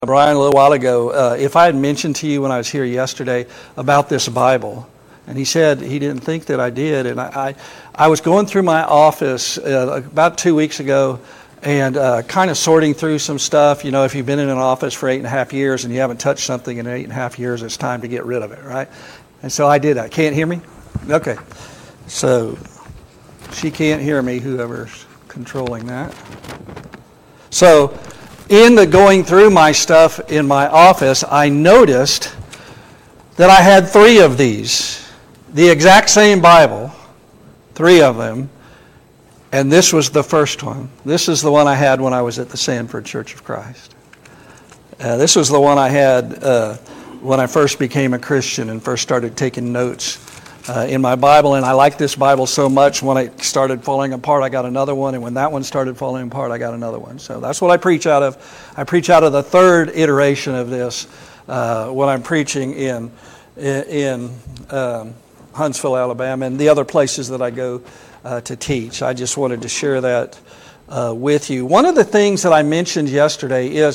Brian, a little while ago, if I had mentioned to you when I was here yesterday about this Bible, and he said he didn't think that I did, and I was going through my office about 2 weeks ago and kind of sorting through some stuff. You know, if you've been in an office for 8.5 years and you haven't touched something in 8.5 years, it's time to get rid of it, right? And so I did that. Can't hear me? Okay. So she can't hear me, whoever's controlling that. So in the going through my stuff in my office, I noticed that I had 3 of these, the exact same Bible, 3 of them, and this was the first one. This is the one I had when I was at the Sanford Church of Christ. This was the one I had when I first became a Christian and first started taking notes in my Bible, and I liked this Bible so much. When it started falling apart, I got another one, and when that one started falling apart, I got another one. So that's what I preach out of. I preach out of the 3rd iteration of this when I'm preaching in Huntsville, Alabama, and the other places that I go to teach. I just wanted to share that with you. One of the things that I mentioned yesterday is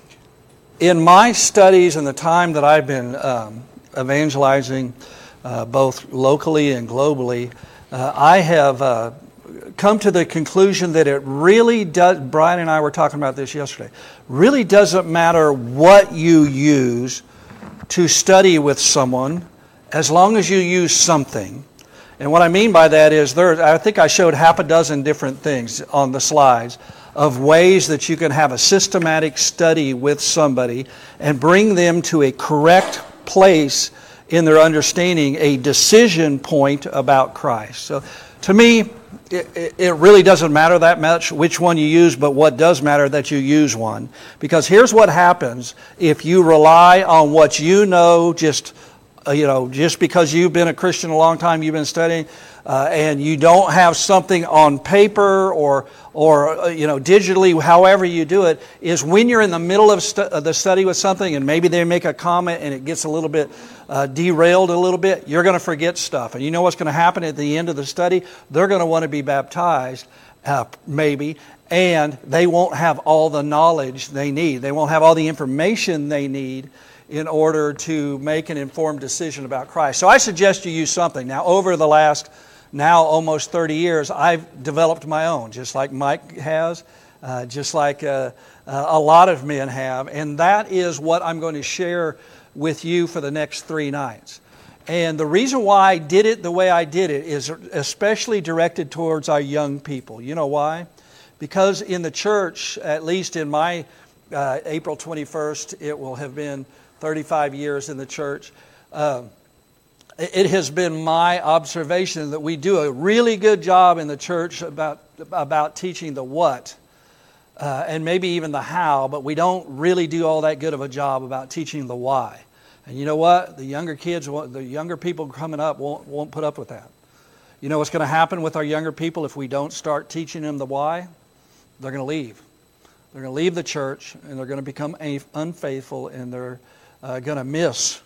in my studies and the time that I've been evangelizing both locally and globally, I have come to the conclusion that it really does, Brian and I were talking about this yesterday, really doesn't matter what you use to study with someone as long as you use something. And what I mean by that is, I think I showed half a dozen different things on the slides of ways that you can have a systematic study with somebody and bring them to a correct place in their understanding, a decision point about Christ. So to me, it really doesn't matter that much which one you use, but what does matter that you use one. Because here's what happens if you rely on what you know, just because you've been a Christian a long time, you've been studying, and you don't have something on paper or digitally, however you do it, is when you're in the middle of the study with something and maybe they make a comment and it gets a little bit derailed a little bit, you're going to forget stuff. And you know what's going to happen at the end of the study? They're going to want to be baptized, maybe, and they won't have all the knowledge they need. They won't have all the information they need in order to make an informed decision about Christ. So I suggest you use something. Now, over the last almost 30 years, I've developed my own, just like Mike has, just like a lot of men have. And that is what I'm going to share with you for the next 3 nights. And the reason why I did it the way I did it is especially directed towards our young people. You know why? Because in the church, at least in my April 21st, it will have been 35 years in the church. It has been my observation that we do a really good job in the church about teaching the what and maybe even the how, but we don't really do all that good of a job about teaching the why. And you know what? The younger people coming up won't put up with that. You know what's going to happen with our younger people if we don't start teaching them the why? They're going to leave. They're going to leave the church, and they're going to become unfaithful, and they're going to miss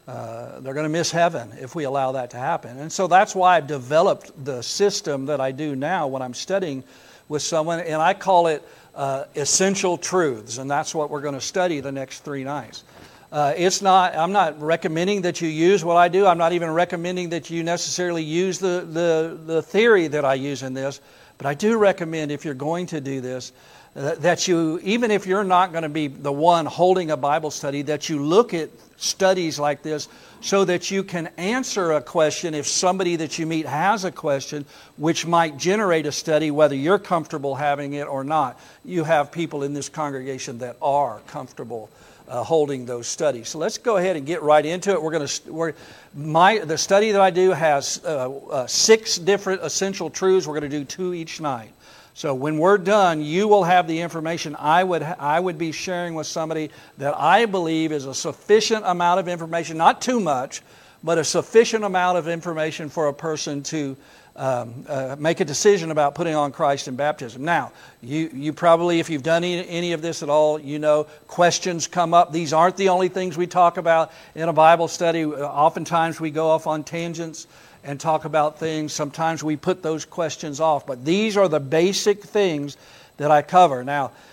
heaven if we allow that to happen. And so that's why I've developed the system that I do now when I'm studying with someone, and I call it essential truths, and that's what we're going to study the next 3 nights. I'm not recommending that you use what I do. I'm not even recommending that you necessarily use the theory that I use in this, but I do recommend, if you're going to do this, that you, even if you're not going to be the one holding a Bible study, that you look at studies like this so that you can answer a question if somebody that you meet has a question which might generate a study, whether you're comfortable having it or not. You have people in this congregation that are comfortable holding those studies. So let's go ahead and get right into it. The study that I do has 6 different essential truths. We're going to do 2 each night. So when we're done, you will have the information I would be sharing with somebody that I believe is a sufficient amount of information, not too much, but a sufficient amount of information for a person to make a decision about putting on Christ in baptism. Now, you probably, if you've done any of this at all, you know questions come up. These aren't the only things we talk about in a Bible study. Oftentimes we go off on tangents and talk about things. Sometimes we put those questions off. But these are the basic things that I cover. Now,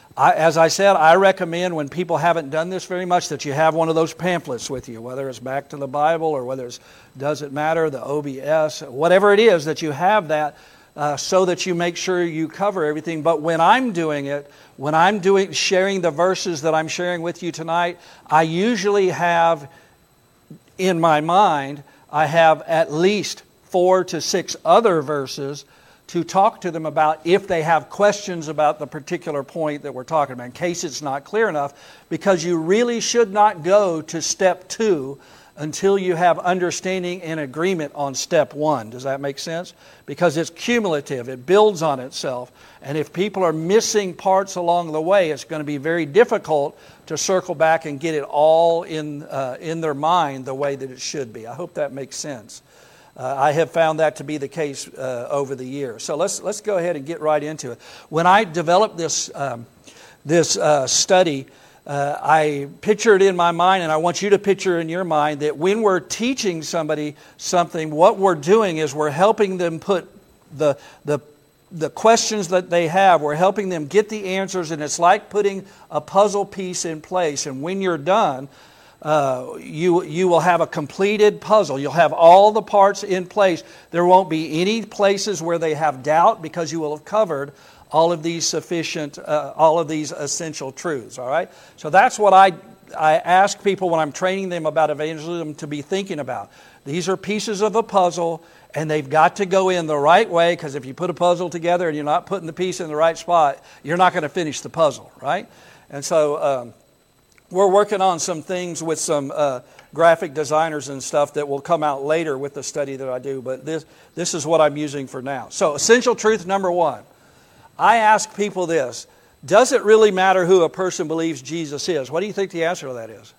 As I said, I recommend when people haven't done this very much that you have one of those pamphlets with you, whether it's Back to the Bible or whether it's Does It Matter, the OBS, whatever it is, that you have that so that you make sure you cover everything. But when I'm doing it, sharing the verses that I'm sharing with you tonight, I usually have in my mind, I have at least 4 to 6 other verses to talk to them about if they have questions about the particular point that we're talking about, in case it's not clear enough, because you really should not go to step 2 until you have understanding and agreement on step 1. Does that make sense? Because it's cumulative. It builds on itself. And if people are missing parts along the way, it's going to be very difficult to circle back and get it all in their mind the way that it should be. I hope that makes sense. I have found that to be the case over the years. So let's go ahead and get right into it. When I developed this study, I pictured in my mind, and I want you to picture in your mind, that when we're teaching somebody something, what we're doing is we're helping them put the questions that they have, we're helping them get the answers, and it's like putting a puzzle piece in place. And when you're done, you will have a completed puzzle. You'll have all the parts in place. There won't be any places where they have doubt, because you will have covered all of these essential truths. All right. So that's what I ask people when I'm training them about evangelism to be thinking about. These are pieces of a puzzle, and they've got to go in the right way, because if you put a puzzle together and you're not putting the piece in the right spot, you're not going to finish the puzzle, right? And so we're working on some things with some graphic designers and stuff that will come out later with the study that I do, but this is what I'm using for now. So essential truth number 1. I ask people this: does it really matter who a person believes Jesus is? What do you think the answer to that is?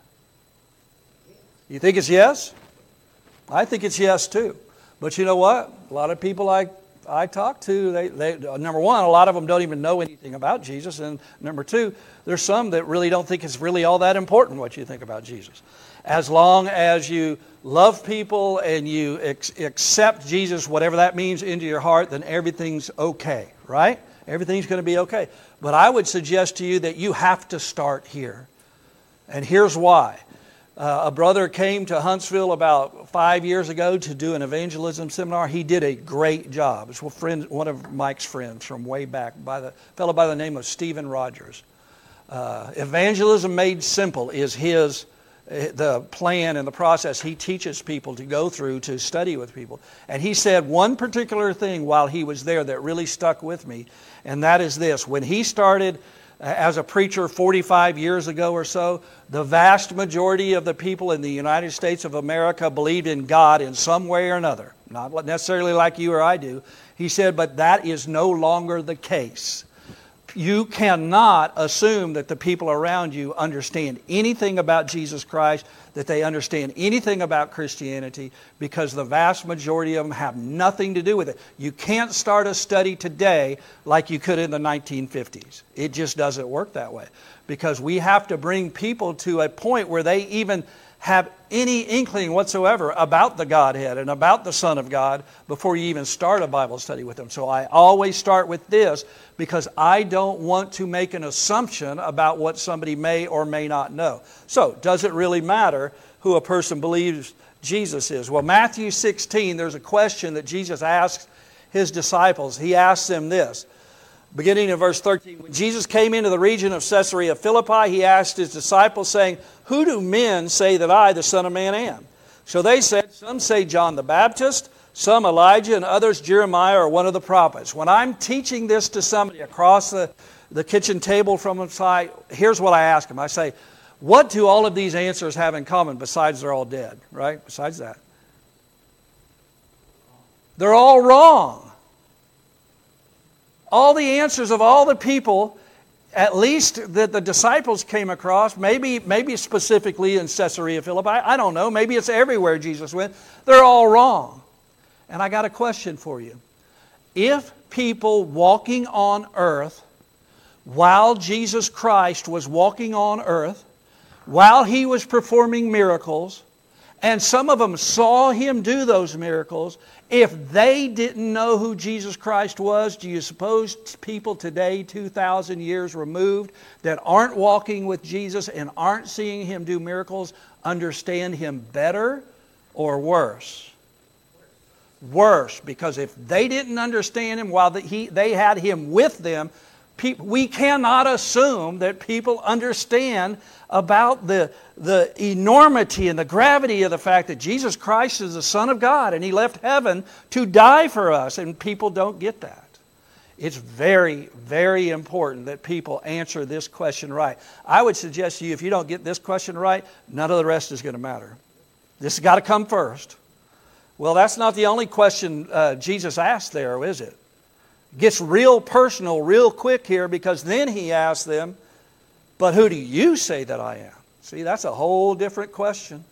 You think it's yes? I think it's yes too. But you know what? A lot of people I talk to, they number 1, a lot of them don't even know anything about Jesus. And number 2, there's some that really don't think it's really all that important what you think about Jesus. As long as you love people and you accept Jesus, whatever that means, into your heart, then everything's okay, right? Everything's going to be okay. But I would suggest to you that you have to start here. And here's why. A brother came to Huntsville about 5 years ago to do an evangelism seminar. He did a great job. It's one of Mike's friends from way back, a fellow by the name of Stephen Rogers. Evangelism Made Simple is the plan and the process he teaches people to go through to study with people. And he said one particular thing while he was there that really stuck with me, and that is this. When he started as a preacher 45 years ago or so, the vast majority of the people in the United States of America believed in God in some way or another. Not necessarily like you or I do. He said, but that is no longer the case. You cannot assume that the people around you understand anything about Jesus Christ, that they understand anything about Christianity, because the vast majority of them have nothing to do with it. You can't start a study today like you could in the 1950s. It just doesn't work that way, because we have to bring people to a point where they even have any inkling whatsoever about the Godhead and about the Son of God before you even start a Bible study with them. So I always start with this, because I don't want to make an assumption about what somebody may or may not know. So, does it really matter who a person believes Jesus is? Well, Matthew 16, there's a question that Jesus asks His disciples. He asks them this. Beginning in verse 13, when Jesus came into the region of Caesarea Philippi, He asked His disciples, saying, "Who do men say that I, the Son of Man, am?" So they said, "Some say John the Baptist, some Elijah, and others Jeremiah or one of the prophets." When I'm teaching this to somebody across the kitchen table from the side, here's what I ask them. I say, what do all of these answers have in common besides they're all dead, right? Besides that. They're all wrong. All the answers of all the people, at least that the disciples came across, maybe specifically in Caesarea Philippi, I don't know, maybe it's everywhere Jesus went, they're all wrong. And I got a question for you. If people walking on earth, while Jesus Christ was walking on earth, while He was performing miracles, and some of them saw Him do those miracles, if they didn't know who Jesus Christ was, do you suppose people today, 2,000 years removed, that aren't walking with Jesus and aren't seeing Him do miracles, understand Him better or worse? Worse, because if they didn't understand Him while they had Him with them, we cannot assume that people understand about the enormity and the gravity of the fact that Jesus Christ is the Son of God and He left heaven to die for us, and people don't get that. It's very, very important that people answer this question right. I would suggest to you, if you don't get this question right, none of the rest is going to matter. This has got to come first. Well, that's not the only question Jesus asked there, is it? Gets real personal real quick here, because then He asks them, but who do you say that I am? See, that's a whole different question.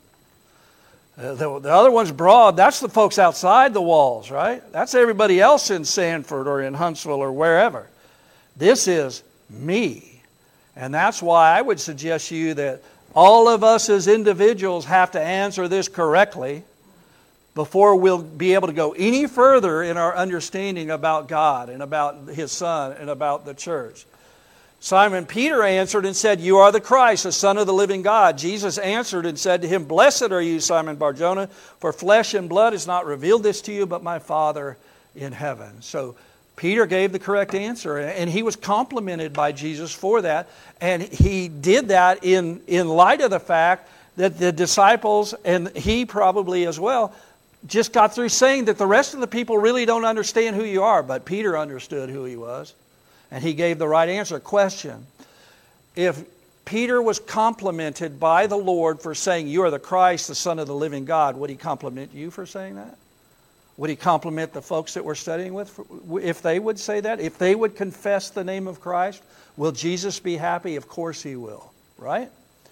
The other one's broad. That's the folks outside the walls, right? That's everybody else in Sanford or in Huntsville or wherever. This is me. And that's why I would suggest to you that all of us as individuals have to answer this correctly before we'll be able to go any further in our understanding about God and about His Son and about the church. Simon Peter answered and said, "You are the Christ, the Son of the living God." Jesus answered and said to him, "Blessed are you, Simon Bar-Jonah, for flesh and blood has not revealed this to you, but my Father in heaven." So Peter gave the correct answer, and he was complimented by Jesus for that. And he did that in light of the fact that the disciples, and he probably as well, just got through saying that the rest of the people really don't understand who you are. But Peter understood who he was, and he gave the right answer. Question: if Peter was complimented by the Lord for saying, "You are the Christ, the Son of the living God," would He compliment you for saying that? Would He compliment the folks that we're studying with if they would say that? If they would confess the name of Christ, will Jesus be happy? Of course He will, right?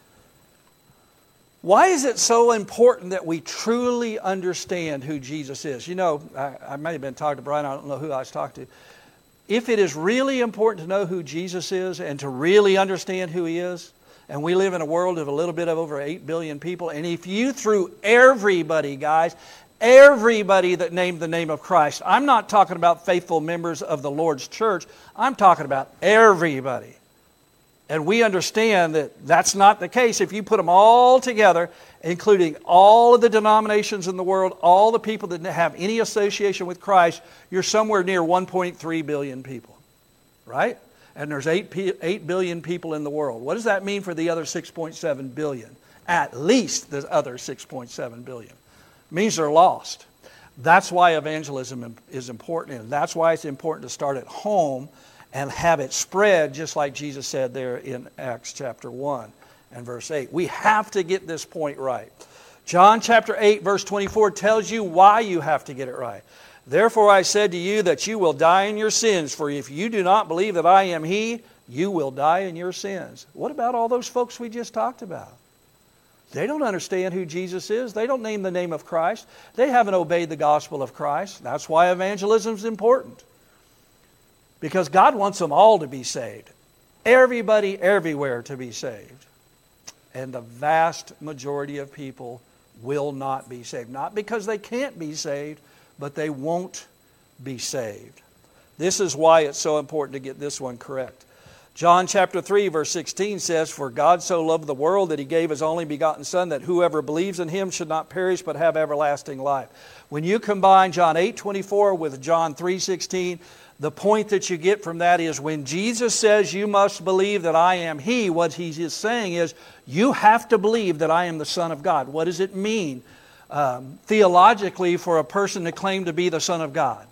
Why is it so important that we truly understand who Jesus is? You know, I may have been talking to Brian, I don't know who I was talking to. If it is really important to know who Jesus is and to really understand who He is, and we live in a world of a little bit of over 8 billion people, and if you threw everybody, guys, everybody that named the name of Christ, I'm not talking about faithful members of the Lord's church, I'm talking about everybody. And we understand that that's not the case. If you put them all together, including all of the denominations in the world, all the people that have any association with Christ, you're somewhere near 1.3 billion people, right? And there's 8 billion people in the world. What does that mean for the other 6.7 billion? At least the other 6.7 billion. It means they're lost. That's why evangelism is important. And that's why it's important to start at home and have it spread, just like Jesus said there in Acts chapter 1 and verse 8. We have to get this point right. John chapter 8 verse 24 tells you why you have to get it right. "Therefore I said to you that you will die in your sins, for if you do not believe that I am He, you will die in your sins." What about all those folks we just talked about? They don't understand who Jesus is. They don't name the name of Christ. They haven't obeyed the gospel of Christ. That's why evangelism is important. Because God wants them all to be saved. Everybody, everywhere to be saved. And the vast majority of people will not be saved. Not because they can't be saved, but they won't be saved. This is why it's so important to get this one correct. John chapter 3 verse 16 says, "For God so loved the world that He gave His only begotten Son, that whoever believes in Him should not perish but have everlasting life." When you combine John 8:24 with John 3:16, the point that you get from that is when Jesus says you must believe that I am He, what He is saying is you have to believe that I am the Son of God. What does it mean theologically for a person to claim to be the Son of God?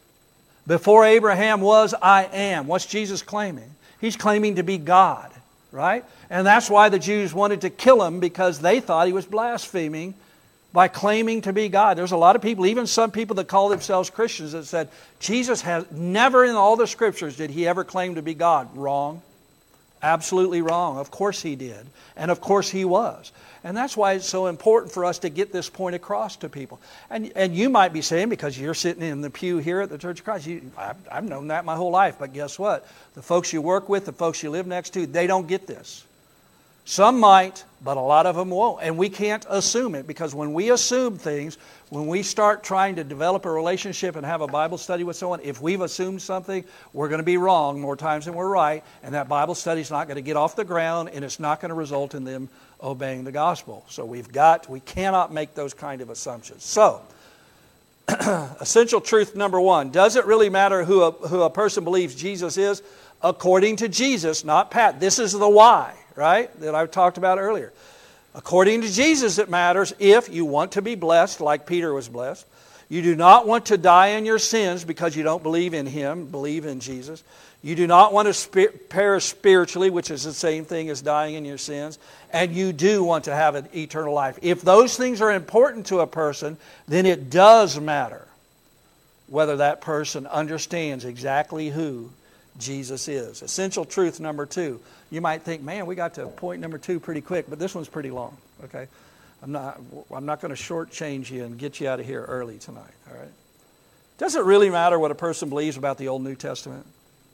Before Abraham was, I am. What's Jesus claiming? He's claiming to be God, right? And that's why the Jews wanted to kill Him, because they thought He was blaspheming by claiming to be God. There's a lot of people, even some people that call themselves Christians, that said, Jesus has never in all the Scriptures did He ever claim to be God. Wrong. Absolutely wrong. Of course He did. And of course He was. And that's why it's so important for us to get this point across to people. And you might be saying, because you're sitting in the pew here at the Church of Christ, I've known that my whole life. But guess what? The folks you work with, the folks you live next to, they don't get this. Some might, but a lot of them won't. And we can't assume it, because when we assume things, when we start trying to develop a relationship and have a Bible study with someone, if we've assumed something, we're going to be wrong more times than we're right, and that Bible study is not going to get off the ground, and it's not going to result in them obeying the gospel. So we cannot make those kind of assumptions. So, essential truth number one, does it really matter who a person believes Jesus is? According to Jesus, not Pat. This is the why, right, that I talked about earlier. According to Jesus, it matters if you want to be blessed like Peter was blessed. You do not want to die in your sins because you don't believe in Him, believe in Jesus. You do not want to perish spiritually, which is the same thing as dying in your sins. And you do want to have an eternal life. If those things are important to a person, then it does matter whether that person understands exactly who Jesus is. Essential truth number two. You might think, man, we got to point number two pretty quick, but this one's pretty long. Okay, I'm not going to shortchange you and get you out of here early tonight. All right. Does it really matter what a person believes about the Old New Testament?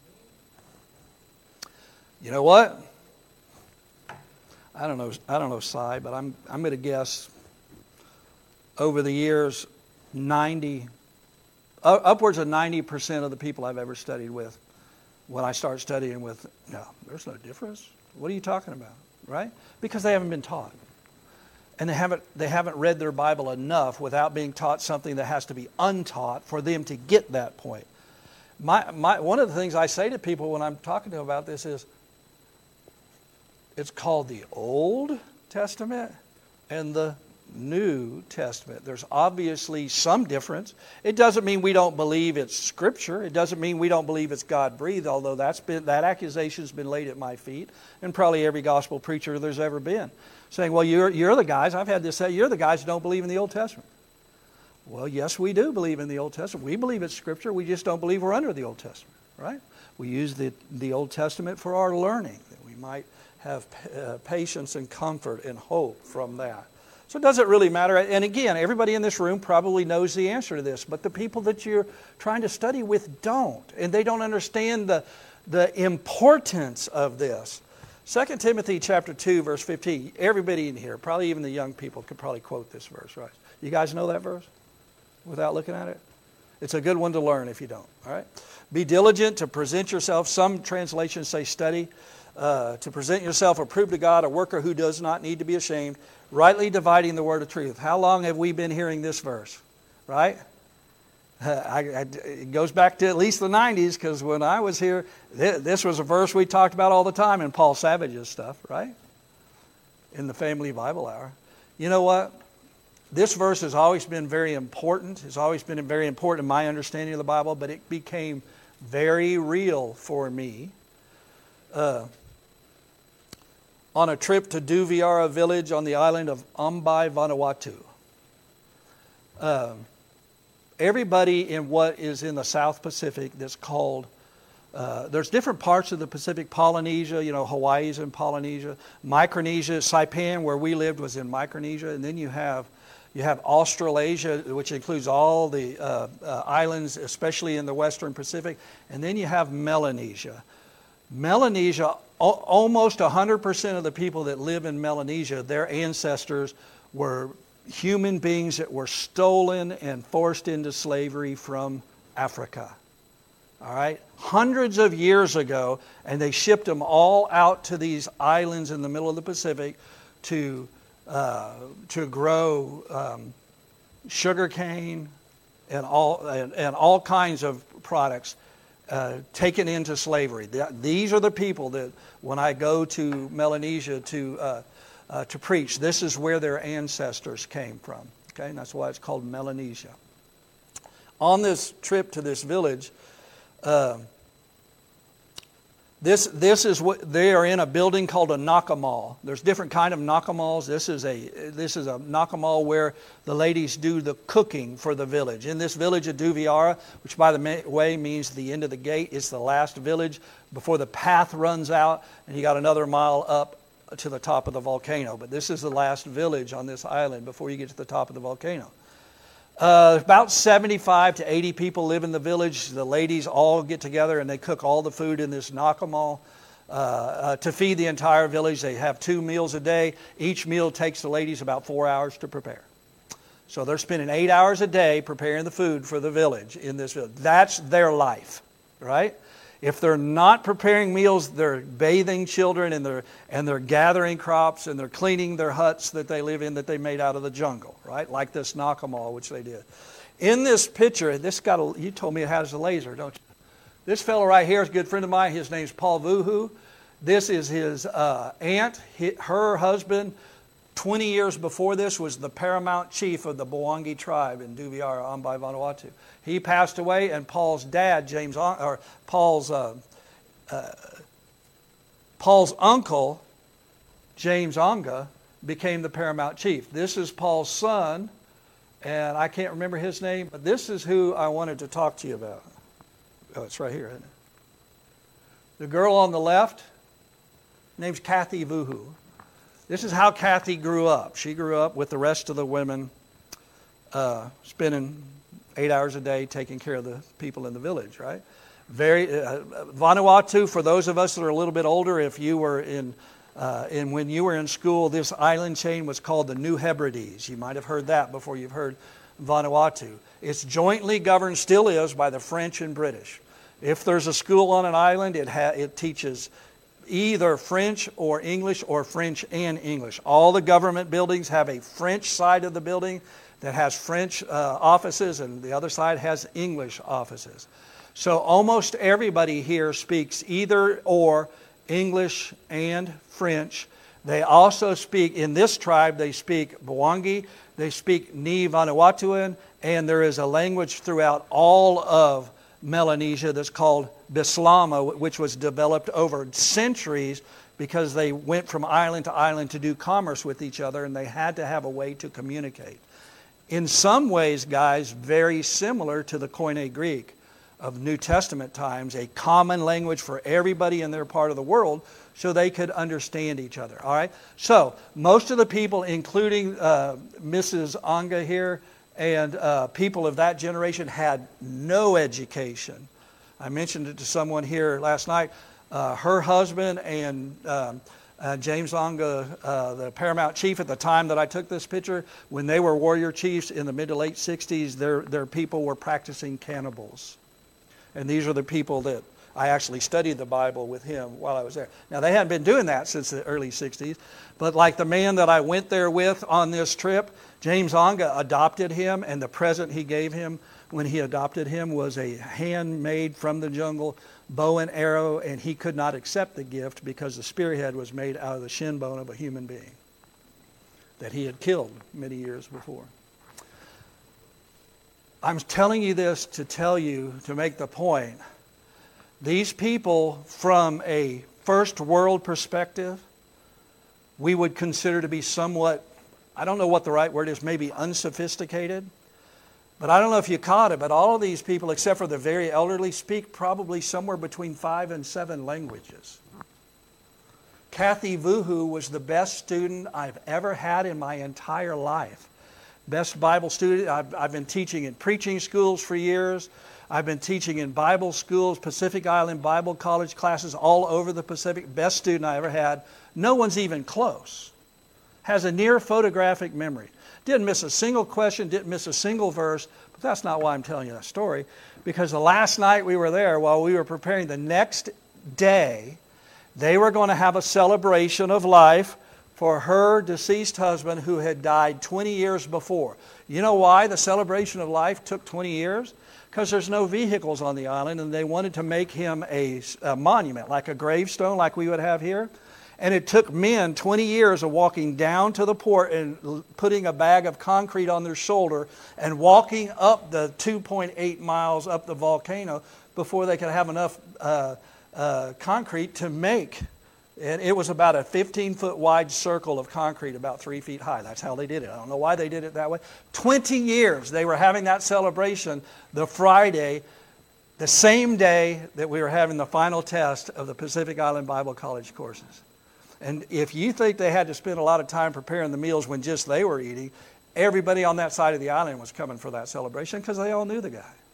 You know what? I don't know, Si, but I'm going to guess over the years, upwards of 90% of the people I've ever studied with, when I start studying with, no, there's no difference. What are you talking about, right? Because they haven't been taught. And they haven't read their Bible enough without being taught something that has to be untaught for them to get that point. One of the things I say to people when I'm talking to them about this is, it's called the Old Testament and the New Testament. There's obviously some difference. It doesn't mean we don't believe it's Scripture. It doesn't mean we don't believe it's God-breathed, although that accusation's been laid at my feet, and probably every gospel preacher there's ever been, saying, well, you're the guys, I've had this say, you're the guys who don't believe in the Old Testament. Well, yes, we do believe in the Old Testament. We believe it's Scripture. We just don't believe we're under the Old Testament, right? We use the Old Testament for our learning, that we might have patience and comfort and hope from that. So does it really matter? And again, everybody in this room probably knows the answer to this, but the people that you're trying to study with don't, and they don't understand the importance of this. 2 Timothy chapter 2, verse 15. Everybody in here, probably even the young people, could probably quote this verse, right? You guys know that verse without looking at it? It's a good one to learn if you don't, all right? Be diligent to present yourself. Some translations say study. To present yourself approved to God, a worker who does not need to be ashamed, rightly dividing the word of truth. How long have we been hearing this verse? Right? It goes back to at least the 90s, because when I was here, this was a verse we talked about all the time in Paul Savage's stuff, right? In the Family Bible Hour. You know what? This verse has always been very important. It's always been very important in my understanding of the Bible, but it became very real for me on a trip to Duviara village on the island of Ambai, Vanuatu. Everybody in what is in the South Pacific that's called, there's different parts of the Pacific. Polynesia, Hawaii's in Polynesia. Micronesia, Saipan, where we lived, was in Micronesia. And then you have Australasia, which includes all the islands, especially in the Western Pacific. And then you have Melanesia. Melanesia, almost 100% of the people that live in Melanesia, their ancestors were human beings that were stolen and forced into slavery from Africa. All right? Hundreds of years ago, and they shipped them all out to these islands in the middle of the Pacific to grow sugar cane and all kinds of products taken into slavery. These are the people that, when I go to Melanesia to preach, this is where their ancestors came from. Okay, and that's why it's called Melanesia. On this trip to this village, this is what they are in, a building called a nakamal. There's different kind of nakamals. This is a nakamal where the ladies do the cooking for the village. In this village of Duviara, which by the way means the end of the gate, it's the last village before the path runs out, and you got another mile up to the top of the volcano. But this is the last village on this island before you get to the top of the volcano. About 75 to 80 people live in the village. The ladies all get together and they cook all the food in this nakamal. to feed the entire village. They have 2 meals a day. Each meal takes the ladies about 4 hours to prepare. So they're spending 8 hours a day preparing the food for the village in this village. That's their life, right? If they're not preparing meals, they're bathing children and they're gathering crops and they're cleaning their huts that they live in that they made out of the jungle, right? Like this Nakamal, which they did. In this picture, you told me it has a laser, don't you? This fellow right here is a good friend of mine. His name's Paul Vuhu. This is his aunt. Her husband, 20 years before this, was the paramount chief of the Bwangi tribe in Duviara, Ambai, Vanuatu. He passed away, and Paul's dad, Paul's uncle, James Onga, became the paramount chief. This is Paul's son, and I can't remember his name, but this is who I wanted to talk to you about. Oh, it's right here, isn't it? The girl on the left, name's Kathy Vuhu. This is how Kathy grew up. She grew up with the rest of the women, spending 8 hours a day taking care of the people in the village, right? Vanuatu, for those of us that are a little bit older, if you were when you were in school, this island chain was called the New Hebrides. You might have heard that before you've heard Vanuatu. It's jointly governed, still is, by the French and British. If there's a school on an island, it teaches either French or English or French and English. All the government buildings have a French side of the building that has French offices, and the other side has English offices. So almost everybody here speaks either or English and French. They also speak, in this tribe, they speak Bwangi, they speak Ni Vanuatuan, and there is a language throughout all of Melanesia that's called Bislama, which was developed over centuries because they went from island to island to do commerce with each other, and they had to have a way to communicate. In some ways, guys, very similar to the Koine Greek of New Testament times, a common language for everybody in their part of the world so they could understand each other. All right? So, most of the people, including Mrs. Anga here, and people of that generation had no education. I mentioned it to someone here last night. Her husband and James Anga, the paramount chief at the time that I took this picture, when they were warrior chiefs in the mid to late 60s, their people were practicing cannibals. And these are the people that I actually studied the Bible with him while I was there. Now, they hadn't been doing that since the early 60s, but like the man that I went there with on this trip, James Anga adopted him, and the present he gave him when he adopted him was a handmade from the jungle bow and arrow, and he could not accept the gift because the spearhead was made out of the shin bone of a human being that he had killed many years before. I'm telling you this to tell you, to make the point, these people from a first world perspective, we would consider to be somewhat, I don't know what the right word is, maybe unsophisticated. But I don't know if you caught it, but all of these people, except for the very elderly, speak probably somewhere between 5 and 7 languages. Kathy Vuhu was the best student I've ever had in my entire life. Best Bible student. I've been teaching in preaching schools for years. I've been teaching in Bible schools, Pacific Island Bible College classes all over the Pacific. Best student I ever had. No one's even close. Has a near photographic memory. Didn't miss a single question, didn't miss a single verse. But that's not why I'm telling you that story. Because the last night we were there, while we were preparing the next day, they were going to have a celebration of life for her deceased husband who had died 20 years before. You know why the celebration of life took 20 years? Because there's no vehicles on the island, and they wanted to make him a monument, like a gravestone like we would have here. And it took men 20 years of walking down to the port and putting a bag of concrete on their shoulder and walking up the 2.8 miles up the volcano before they could have enough concrete to make. And it was about a 15-foot wide circle of concrete about 3 feet high. That's how they did it. I don't know why they did it that way. 20 years they were having that celebration the Friday, the same day that we were having the final test of the Pacific Island Bible College courses. And if you think they had to spend a lot of time preparing the meals when just they were eating, everybody on that side of the island was coming for that celebration because they all knew the guy.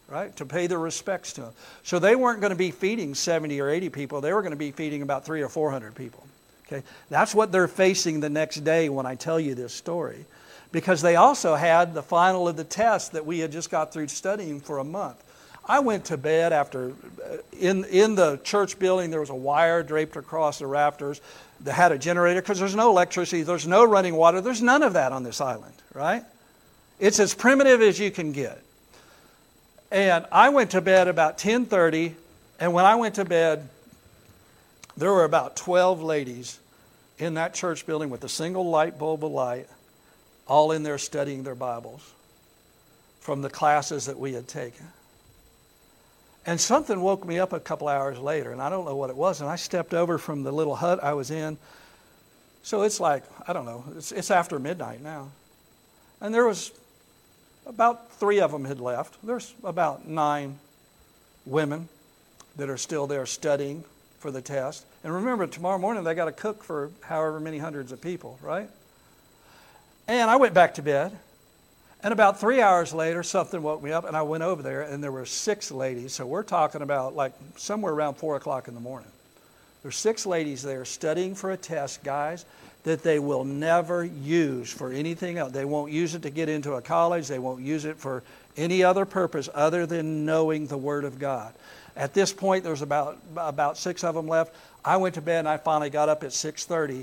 right? To pay their respects to him. So they weren't going to be feeding 70 or 80 people. They were going to be feeding about 300 or 400 people. Okay? That's what they're facing the next day when I tell you this story. Because they also had the final of the test that we had just got through studying for a month. I went to bed after, in the church building, there was a wire draped across the rafters that had a generator because there's no electricity, there's no running water, there's none of that on this island, right? It's as primitive as you can get. And I went to bed about 10:30, and when I went to bed, there were about 12 ladies in that church building with a single light bulb of light, all in there studying their Bibles from the classes that we had taken. And something woke me up a couple hours later, and I don't know what it was, and I stepped over from the little hut I was in. So it's like, I don't know, it's after midnight now. And there was about 3 of them had left. There's about 9 women that are still there studying for the test. And remember, tomorrow morning they got to cook for however many hundreds of people, right? And I went back to bed. And about 3 hours later, something woke me up, and I went over there, and there were 6 ladies. So we're talking about like somewhere around 4 o'clock in the morning. There's 6 ladies there studying for a test, guys, that they will never use for anything else. They won't use it to get into a college. They won't use it for any other purpose other than knowing the Word of God. At this point, there's about 6 of them left. I went to bed, and I finally got up at 6:30.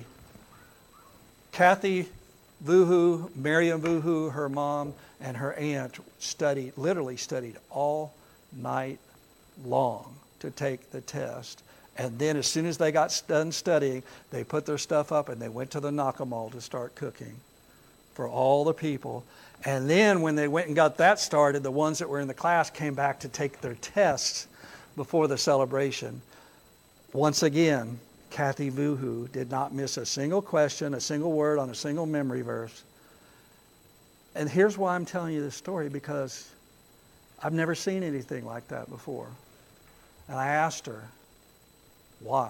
Kathy Vuhu, Miriam Vuhu, her mom, and her aunt literally studied all night long to take the test. And then as soon as they got done studying, they put their stuff up and they went to the Nakamal to start cooking for all the people. And then when they went and got that started, the ones that were in the class came back to take their tests before the celebration. Once again, Kathy Vuhu did not miss a single question, a single word on a single memory verse. And here's why I'm telling you this story, because I've never seen anything like that before. And I asked her, why?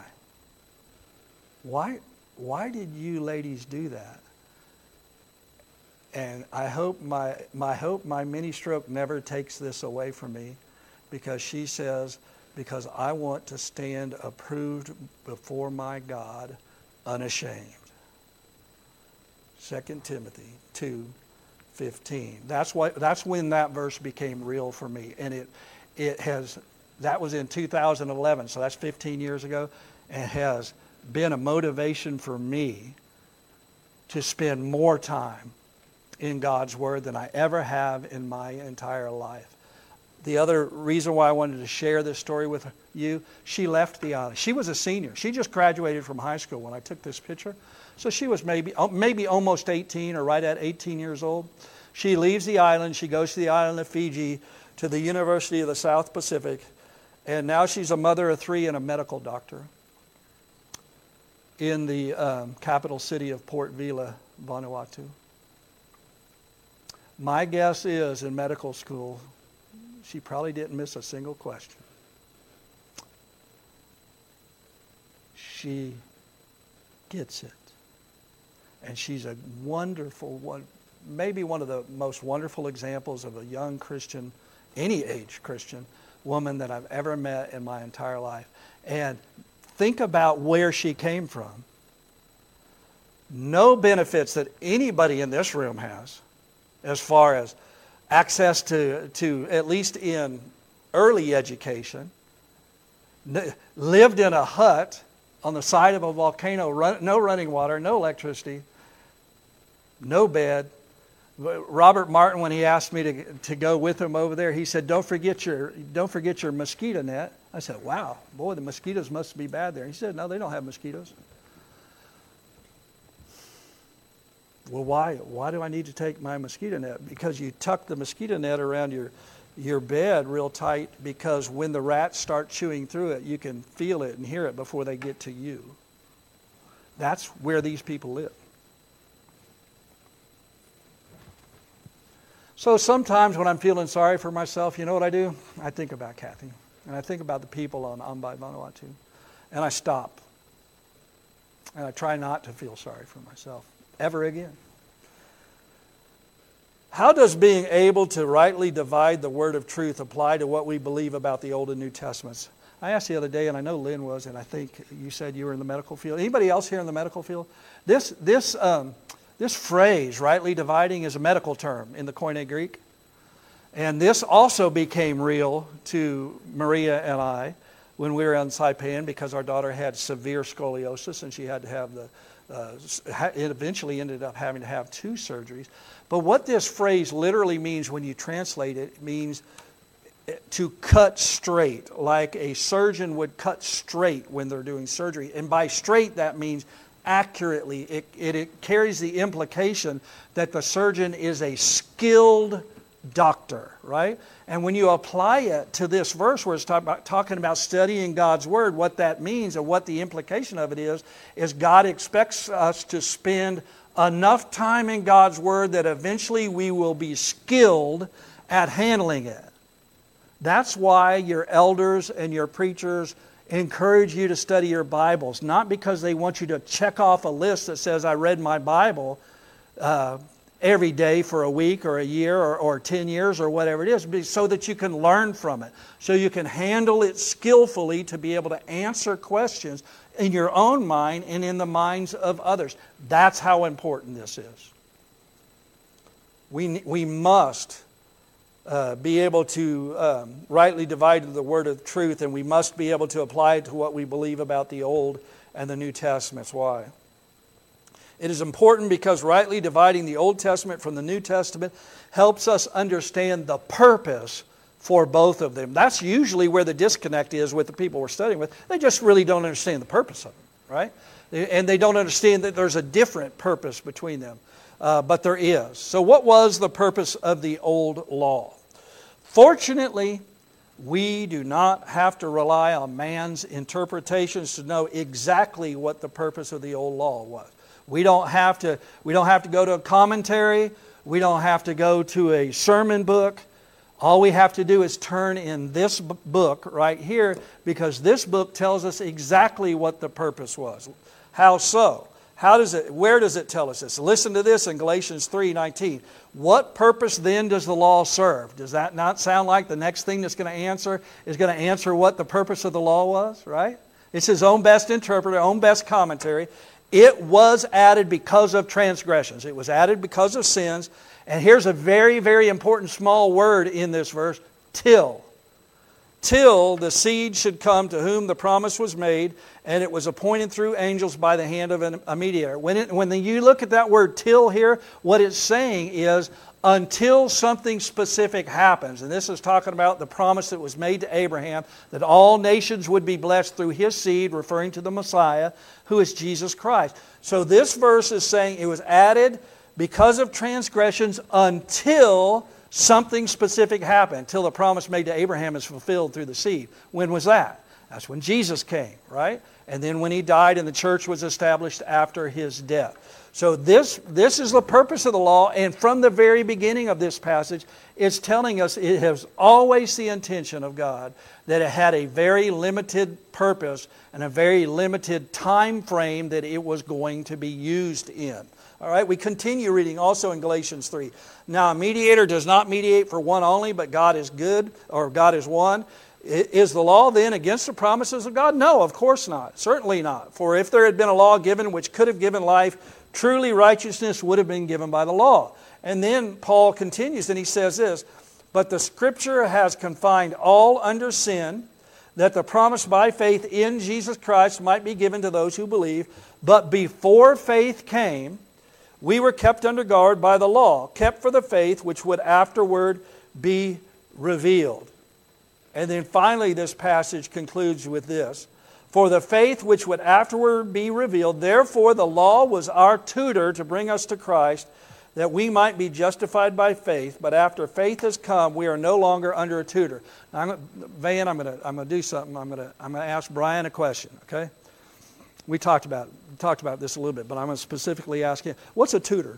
Why did you ladies do that? And I hope my mini stroke never takes this away from me, because she says, because I want to stand approved before my God, unashamed. 2 Timothy 2:15. That's when that verse became real for me, and that was in 2011, so that's 15 years ago, and has been a motivation for me to spend more time in God's Word than I ever have in my entire life. The other reason why I wanted to share this story with you, she left the island. She was a senior. She just graduated from high school when I took this picture. So she was maybe almost 18 or right at 18 years old. She leaves the island. She goes to the island of Fiji, to the University of the South Pacific. And now she's a mother of 3 and a medical doctor in the capital city of Port Vila, Vanuatu. My guess is in medical school, she probably didn't miss a single question. She gets it. And she's a wonderful one, maybe one of the most wonderful examples of a young Christian, any age Christian woman that I've ever met in my entire life. And think about where she came from. No benefits that anybody in this room has, as far as access to at least in early education, lived in a hut on the side of a volcano, no running water, no electricity, no bed. Robert Martin, when he asked me to go with him over there, he said, don't forget your mosquito net. I said, wow, boy, the mosquitoes must be bad there. He said, no, they don't have mosquitoes. Well, why do I need to take my mosquito net? Because you tuck the mosquito net around your bed real tight, because when the rats start chewing through it, you can feel it and hear it before they get to you. That's where these people live. So sometimes when I'm feeling sorry for myself, you know what I do? I think about Kathy. And I think about the people on Ambai, Vanuatu. And I stop. And I try not to feel sorry for myself ever again. How does being able to rightly divide the word of truth apply to what we believe about the Old and New Testaments? I asked the other day, and I know Lynn was, and I think you said you were in the medical field. Anybody else here in the medical field? This phrase, rightly dividing, is a medical term in the Koine Greek. And this also became real to Maria and I when we were on Saipan, because our daughter had severe scoliosis and she had to have it eventually ended up having to have 2 surgeries. But what this phrase literally means when you translate it, it means to cut straight, like a surgeon would cut straight when they're doing surgery. And by straight, that means accurately. It carries the implication that the surgeon is a skilled doctor, right? And when you apply it to this verse where it's talking about studying God's Word, what that means and what the implication of it is God expects us to spend enough time in God's Word that eventually we will be skilled at handling it. That's why your elders and your preachers encourage you to study your Bibles, not because they want you to check off a list that says, I read my Bible every day for a week or a year or 10 years or whatever it is, so that you can learn from it, so you can handle it skillfully to be able to answer questions in your own mind and in the minds of others. That's how important this is. We must be able to rightly divide the word of truth, and we must be able to apply it to what we believe about the Old and the New Testaments. Why? It is important because rightly dividing the Old Testament from the New Testament helps us understand the purpose for both of them. That's usually where the disconnect is with the people we're studying with. They just really don't understand the purpose of them, right? And they don't understand that there's a different purpose between them. But there is. So what was the purpose of the old law? Fortunately, we do not have to rely on man's interpretations to know exactly what the purpose of the old law was. We don't have to go to a commentary. We don't have to go to a sermon book. All we have to do is turn in this book right here, because this book tells us exactly what the purpose was. How so? Where does it tell us this? Listen to this in Galatians 3:19. What purpose then does the law serve? Does that not sound like the next thing that's going to answer what the purpose of the law was, right? It's his own best interpreter, own best commentary. It was added because of transgressions. It was added because of sins. And here's a very, very important small word in this verse, till. Till the seed should come to whom the promise was made, and it was appointed through angels by the hand of a mediator. When you look at that word till here, what it's saying is until something specific happens. And this is talking about the promise that was made to Abraham, that all nations would be blessed through his seed, referring to the Messiah, who is Jesus Christ. So this verse is saying it was added because of transgressions until something specific happened, until the promise made to Abraham is fulfilled through the seed. When was that? That's when Jesus came, right? And then when he died and the church was established after his death. So this is the purpose of the law, and from the very beginning of this passage, it's telling us it has always the intention of God that it had a very limited purpose and a very limited time frame that it was going to be used in. All right, we continue reading also in Galatians 3. Now, a mediator does not mediate for one only, but God is good, or God is one. Is the law then against the promises of God? No, of course not. Certainly not. For if there had been a law given which could have given life, truly righteousness would have been given by the law. And then Paul continues and he says this, but the Scripture has confined all under sin, that the promise by faith in Jesus Christ might be given to those who believe. But before faith came, we were kept under guard by the law, kept for the faith which would afterward be revealed. And then finally this passage concludes with this. For the faith which would afterward be revealed, therefore the law was our tutor to bring us to Christ, that we might be justified by faith. But after faith has come, we are no longer under a tutor. Now, Van, I'm going to do something. I'm going to ask Brian a question. Okay? We talked about this a little bit, but I'm going to specifically ask him. What's a tutor?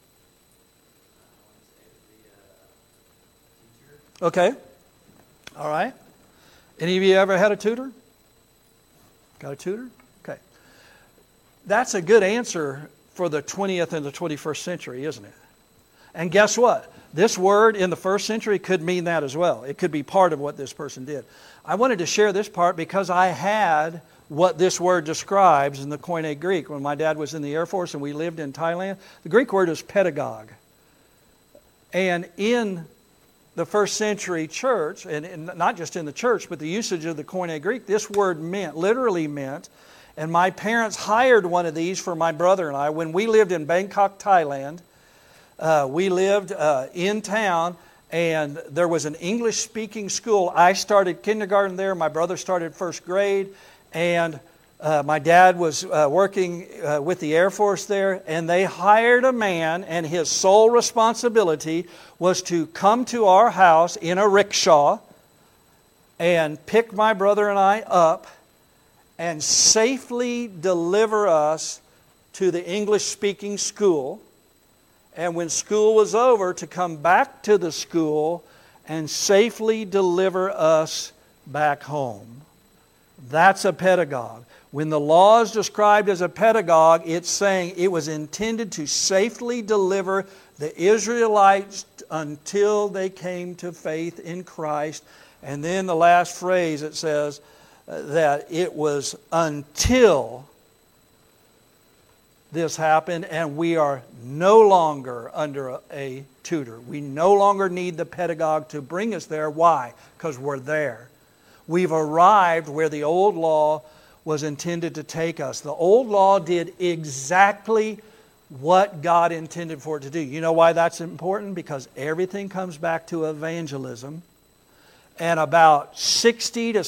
Okay. All right. Any of you ever had a tutor? Got a tutor? Okay. That's a good answer for the 20th and the 21st century, isn't it? And guess what? This word in the first century could mean that as well. It could be part of what this person did. I wanted to share this part because I had what this word describes in the Koine Greek. When my dad was in the Air Force and we lived in Thailand, the Greek word is pedagogue. And in the first century church, and not just in the church, but the usage of the Koine Greek, this word literally meant, and my parents hired one of these for my brother and I. When we lived in Bangkok, Thailand, we lived in town, and there was an English-speaking school. I started kindergarten there. My brother started first grade, and my dad was working with the Air Force there, and they hired a man, and his sole responsibility was to come to our house in a rickshaw and pick my brother and I up and safely deliver us to the English-speaking school. And when school was over, to come back to the school and safely deliver us back home. That's a pedagogue. When the law is described as a pedagogue, it's saying it was intended to safely deliver the Israelites until they came to faith in Christ. And then the last phrase, it says that it was until this happened, and we are no longer under a tutor. We no longer need the pedagogue to bring us there. Why? Because we're there. We've arrived where the old law was intended to take us. The old law did exactly what God intended for it to do. You know why that's important? Because everything comes back to evangelism. And about 66 to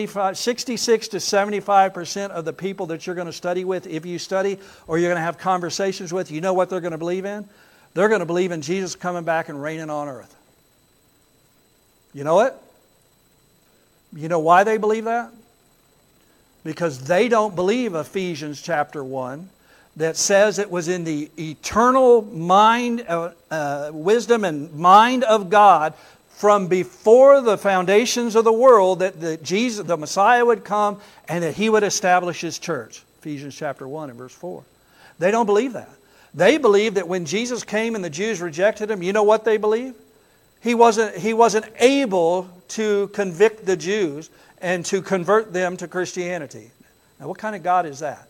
75% of the people that you're going to study with, if you study, or you're going to have conversations with, you know what they're going to believe in? They're going to believe in Jesus coming back and reigning on earth. You know it? You know why they believe that? Because they don't believe Ephesians chapter 1 that says it was in the eternal mind, wisdom and mind of God from before the foundations of the world that Jesus, the Messiah, would come and that He would establish His church. Ephesians chapter 1 and verse 4. They don't believe that. They believe that when Jesus came and the Jews rejected Him, you know what they believe? He wasn't able to convict the Jews and to convert them to Christianity. Now, what kind of God is that?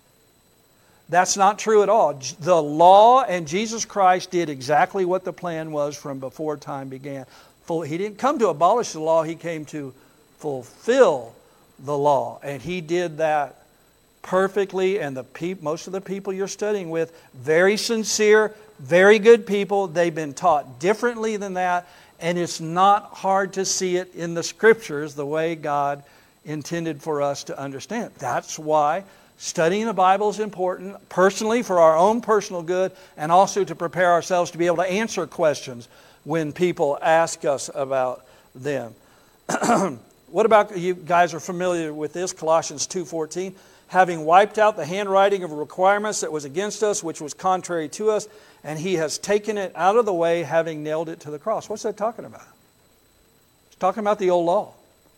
That's not true at all. The law and Jesus Christ did exactly what the plan was from before time began. He didn't come to abolish the law. He came to fulfill the law. And He did that perfectly. And most of the people you're studying with, very sincere, very good people. They've been taught differently than that. And it's not hard to see it in the Scriptures the way God intended for us to understand. That's why studying the Bible is important, personally, for our own personal good, and also to prepare ourselves to be able to answer questions when people ask us about them. What about, you guys are familiar with this, Colossians 2:14. Having wiped out the handwriting of requirements that was against us, which was contrary to us, and He has taken it out of the way, having nailed it to the cross. What's that talking about? It's talking about the old law.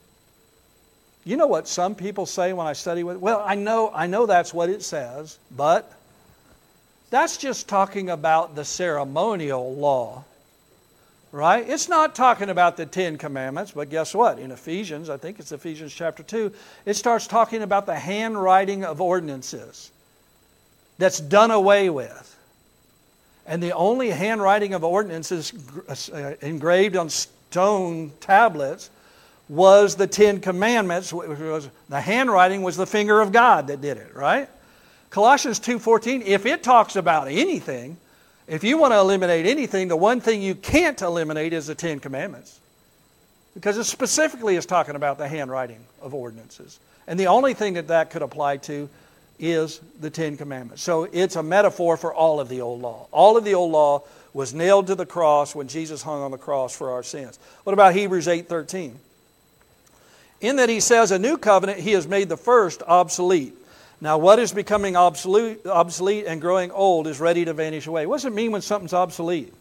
You know what some people say when I study with, well, I know that's what it says, but that's just talking about the ceremonial law, right? It's not talking about the 10 Commandments, but guess what? In Ephesians, I think it's Ephesians chapter 2, it starts talking about the handwriting of ordinances that's done away with. And the only handwriting of ordinances engraved on stone tablets was the 10 Commandments. The handwriting was the finger of God that did it, right? Colossians 2:14, if it talks about anything, if you want to eliminate anything, the one thing you can't eliminate is the 10 Commandments. Because it specifically is talking about the handwriting of ordinances. And the only thing that could apply to is the 10 Commandments. So it's a metaphor for all of the old law. All of the old law was nailed to the cross when Jesus hung on the cross for our sins. What about Hebrews 8:13? In that He says, a new covenant He has made the first obsolete. Now what is becoming obsolete and growing old is ready to vanish away. What does it mean when something's obsolete?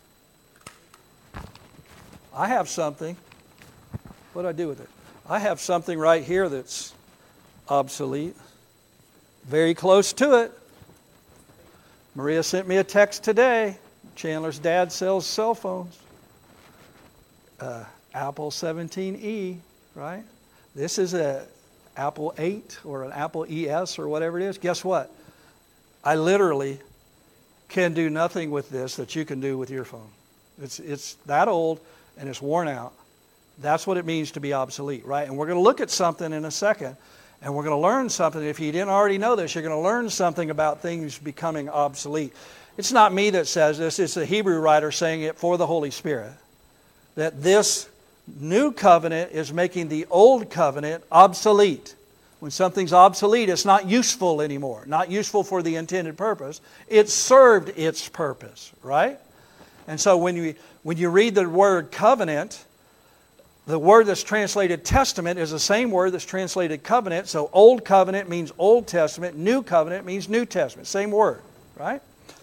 I have something. What do I do with it? I have something right here that's obsolete. Very close to it. Maria sent me a text today. Chandler's dad sells cell phones. Apple 17e, right? This is a Apple 8 or an Apple ES or whatever it is. Guess what? I literally can do nothing with this that you can do with your phone. It's that old and it's worn out. That's what it means to be obsolete, right? And we're going to look at something in a second, and we're going to learn something. If you didn't already know this, you're going to learn something about things becoming obsolete. It's not me that says this. It's the Hebrew writer saying it for the Holy Spirit. That this new covenant is making the old covenant obsolete. When something's obsolete, it's not useful anymore. Not useful for the intended purpose. It served its purpose, right? And so when you read the word covenant, the word that's translated testament is the same word that's translated covenant. So Old Covenant means Old Testament. New Covenant means New Testament. Same word, right?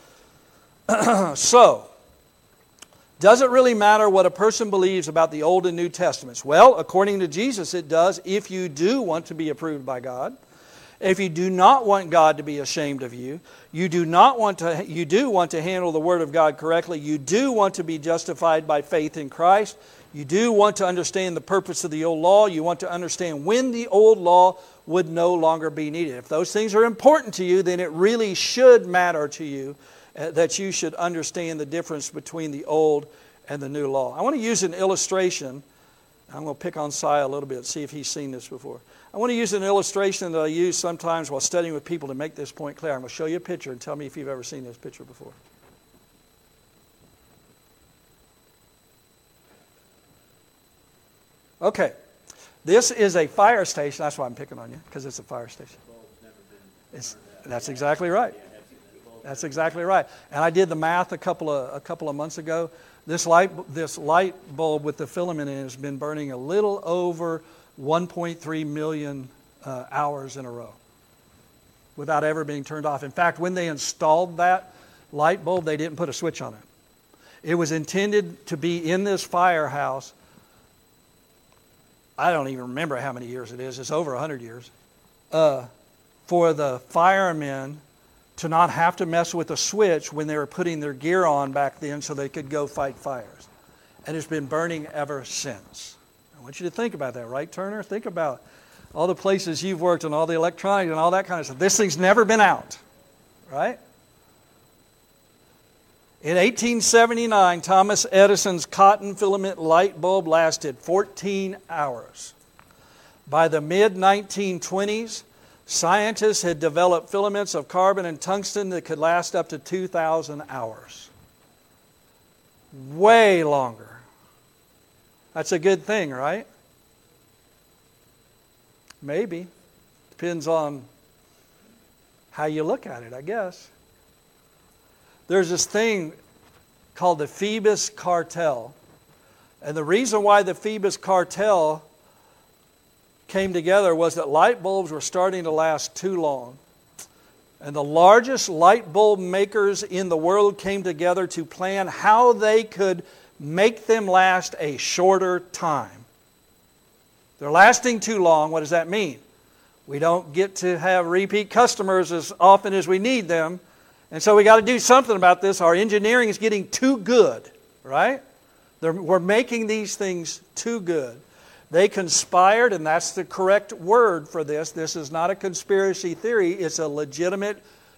So, does it really matter what a person believes about the Old and New Testaments? Well, according to Jesus, it does if you do want to be approved by God. If you do not want God to be ashamed of you, you do want to handle the Word of God correctly, you do want to be justified by faith in Christ, you do want to understand the purpose of the old law, you want to understand when the old law would no longer be needed. If those things are important to you, then it really should matter to you that you should understand the difference between the old and the new law. I want to use an illustration. I'm going to pick on Si a little bit, see if he's seen this before. I want to use an illustration that I use sometimes while studying with people to make this point clear. I'm going to show you a picture and tell me if you've ever seen this picture before. Okay, this is a fire station. That's why I'm picking on you, because it's a fire station. That's exactly right. That's exactly right. And I did the math a couple of months ago. This light bulb with the filament in it has been burning a little over 1.3 million hours in a row without ever being turned off. In fact, when they installed that light bulb, they didn't put a switch on it. It was intended to be in this firehouse. I don't even remember how many years it is. It's over 100 years. For the firemen to not have to mess with a switch when they were putting their gear on back then so they could go fight fires. And it's been burning ever since. I want you to think about that, right, Turner? Think about all the places you've worked and all the electronics and all that kind of stuff. This thing's never been out, right? In 1879, Thomas Edison's cotton filament light bulb lasted 14 hours. By the mid-1920s, scientists had developed filaments of carbon and tungsten that could last up to 2,000 hours. Way longer. That's a good thing, right? Maybe. Depends on how you look at it, I guess. There's this thing called the Phoebus Cartel. And the reason why the Phoebus Cartel came together was that light bulbs were starting to last too long. And the largest light bulb makers in the world came together to plan how they could make them last a shorter time. They're lasting too long. What does that mean? We don't get to have repeat customers as often as we need them. And so we got to do something about this. Our engineering is getting too good, right? We're making these things too good. They conspired, and that's the correct word for this. This is not a conspiracy theory. It's a legitimate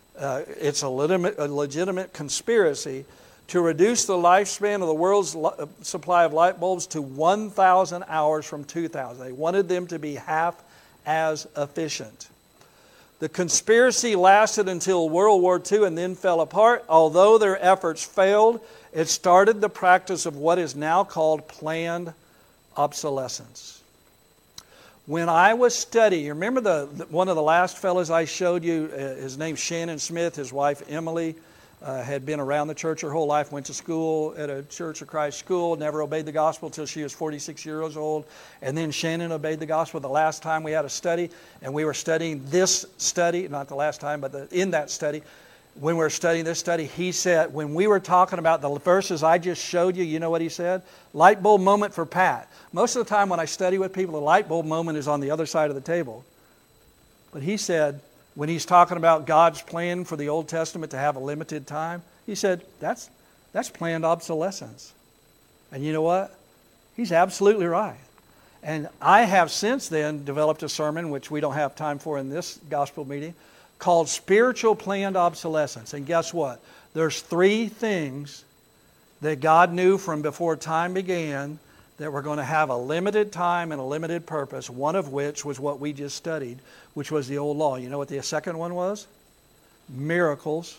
conspiracy to reduce the lifespan of the world's supply of light bulbs to 1,000 hours from 2,000. They wanted them to be half as efficient. The conspiracy lasted until World War II and then fell apart. Although their efforts failed, it started the practice of what is now called planned obsolescence. When I was studying, remember one of the last fellows I showed you, his name's Shannon Smith, his wife Emily, had been around the church her whole life, went to school at a Church of Christ school, never obeyed the gospel until she was 46 years old. And then Shannon obeyed the gospel the last time we had a study, and we were studying this study, not the last time, but in that study. When we were studying this study, he said, when we were talking about the verses I just showed you, you know what he said? Light bulb moment for Pat. Most of the time when I study with people, the light bulb moment is on the other side of the table. But he said, when he's talking about God's plan for the Old Testament to have a limited time, he said, that's That's planned obsolescence. And you know what? He's absolutely right. And I have since then developed a sermon, which we don't have time for in this gospel meeting, called Spiritual Planned Obsolescence. And guess what? There's 3 things that God knew from before time began that were going to have a limited time and a limited purpose, one of which was what we just studied, which was the old law. You know what the second one was? Miracles.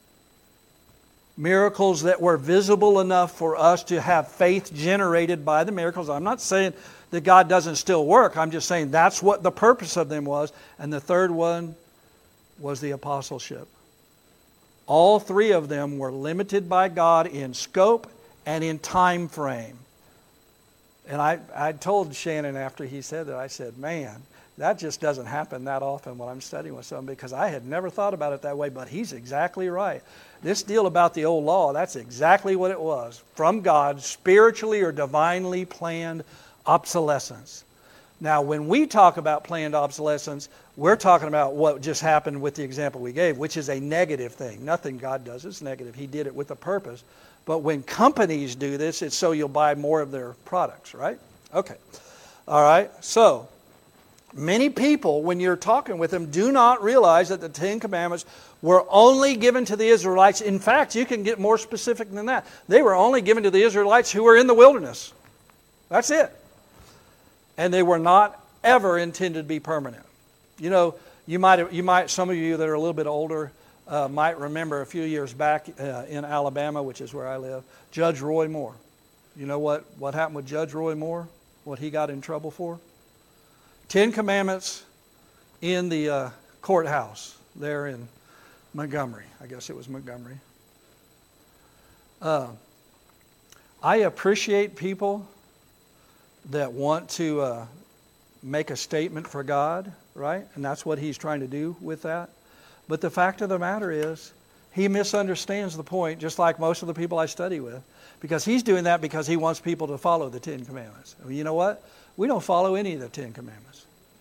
Miracles that were visible enough for us to have faith generated by the miracles. I'm not saying that God doesn't still work. I'm just saying that's what the purpose of them was. And the third one was the apostleship. All 3 of them were limited by God in scope and in time frame. And I told Shannon after he said that, I said, man, that just doesn't happen that often when I'm studying with someone, because I had never thought about it that way, but he's exactly right. This deal about the old law, that's exactly what it was. From God, spiritually or divinely planned obsolescence. Now, when we talk about planned obsolescence, we're talking about what just happened with the example we gave, which is a negative thing. Nothing God does is negative. He did it with a purpose. But when companies do this, it's so you'll buy more of their products, right? Okay. All right. So, many people, when you're talking with them, do not realize that the 10 Commandments were only given to the Israelites. In fact, you can get more specific than that. They were only given to the Israelites who were in the wilderness. That's it. And they were not ever intended to be permanent. You know, you might, some of you that are a little bit older might remember a few years back in Alabama, which is where I live, Judge Roy Moore. You know what happened with Judge Roy Moore? What he got in trouble for? 10 Commandments in the courthouse there in Montgomery. I guess it was Montgomery. I appreciate people that want to make a statement for God, right? And that's what he's trying to do with that. But the fact of the matter is, he misunderstands the point, just like most of the people I study with, because he's doing that because he wants people to follow the 10 Commandments. I mean, you know what? We don't follow any of the 10 Commandments.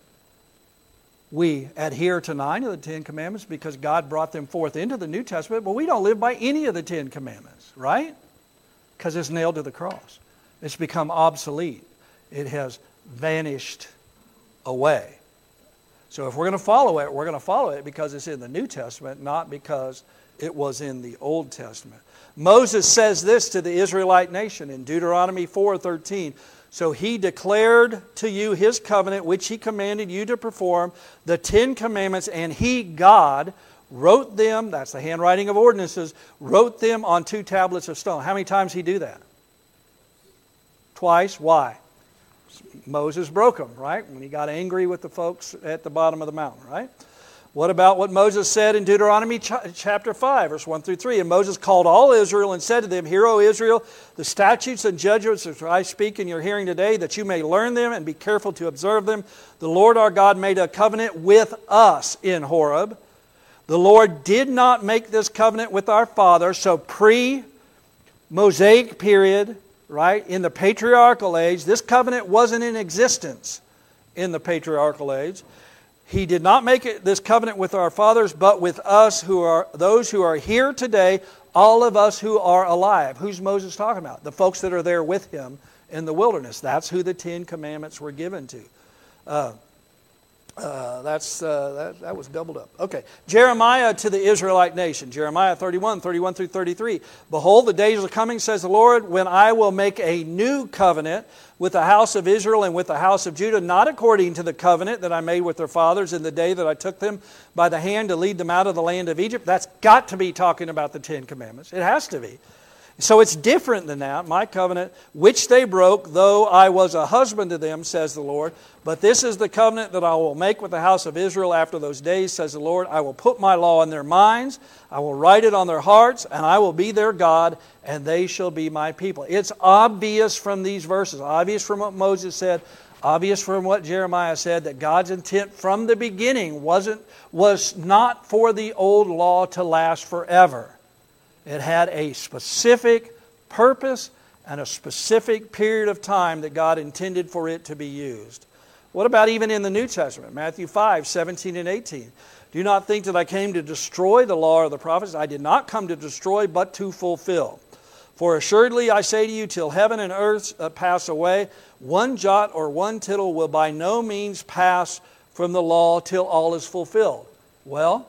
We adhere to 9 of the 10 Commandments because God brought them forth into the New Testament, but we don't live by any of the 10 Commandments, right? Because it's nailed to the cross. It's become obsolete. It has vanished away. So if we're going to follow it, we're going to follow it because it's in the New Testament, not because it was in the Old Testament. Moses says this to the Israelite nation in Deuteronomy 4:13. So he declared to you his covenant, which he commanded you to perform, the 10 Commandments, and he, God, wrote them, that's the handwriting of ordinances, wrote them on 2 tablets of stone. How many times did he do that? Twice. Why? Moses broke them, right? When he got angry with the folks at the bottom of the mountain, right? What about what Moses said in Deuteronomy chapter 5, verse 1 through 3? And Moses called all Israel and said to them, Hear, O Israel, the statutes and judgments which I speak in your hearing today, that you may learn them and be careful to observe them. The Lord our God made a covenant with us in Horeb. The Lord did not make this covenant with our fathers, so pre-Mosaic period, right? In the patriarchal age, this covenant wasn't in existence in the patriarchal age. He did not make this covenant with our fathers, but with us who are those who are here today, all of us who are alive. Who's Moses talking about? The folks that are there with him in the wilderness. That's who the 10 Commandments were given to. That was doubled up. Okay. Jeremiah to the Israelite nation. Jeremiah 31 through 33. Behold, the days are coming, says the Lord, when I will make a new covenant with the house of Israel and with the house of Judah, not according to the covenant that I made with their fathers in the day that I took them by the hand to lead them out of the land of Egypt. That's got to be talking about the 10 Commandments. It has to be. So it's different than that. My covenant, which they broke, though I was a husband to them, says the Lord. But this is the covenant that I will make with the house of Israel after those days, says the Lord. I will put my law in their minds, I will write it on their hearts, and I will be their God, and they shall be my people. It's obvious from these verses, obvious from what Moses said, obvious from what Jeremiah said, that God's intent from the beginning was not for the old law to last forever. It had a specific purpose and a specific period of time that God intended for it to be used. What about even in the New Testament? Matthew 5, 17 and 18. Do not think that I came to destroy the law or the prophets. I did not come to destroy, but to fulfill. For assuredly I say to you, till heaven and earth pass away, one jot or one tittle will by no means pass from the law till all is fulfilled. Well,